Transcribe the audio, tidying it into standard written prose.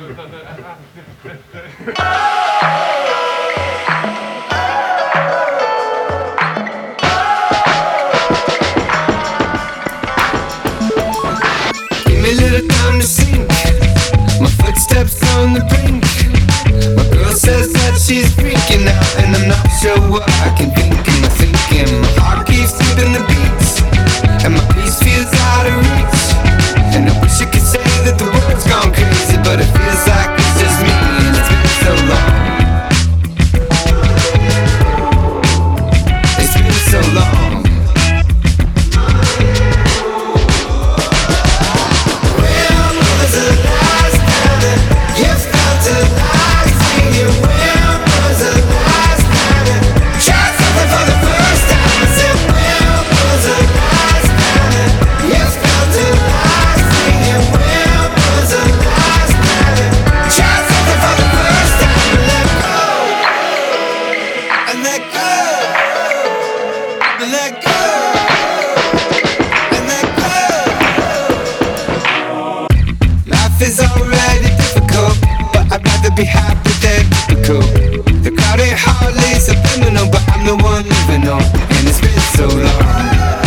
Give me a little time to sink. My footsteps on the brink. My girl says that she's freaking out, and I'm not sure what I can think. Am I thinking? My heart keeps skipping the beats, and my peace feels out of reach. And I wish I could say that the world's gone crazy, but it feels like it's just me, and it's been so long. It's been so long. When was the last time that you felt alive? Singing, when was the last time that you tried something for the first time? I said, when was the last time that you felt alive? Singing, when was the last time that you tried something for the first time? And let go, and let go, and let go, and let go. Life is already difficult, but I'd rather be happy than typical. The crowd ain't hardly subliminal, but I'm the one living on, and it's been so long.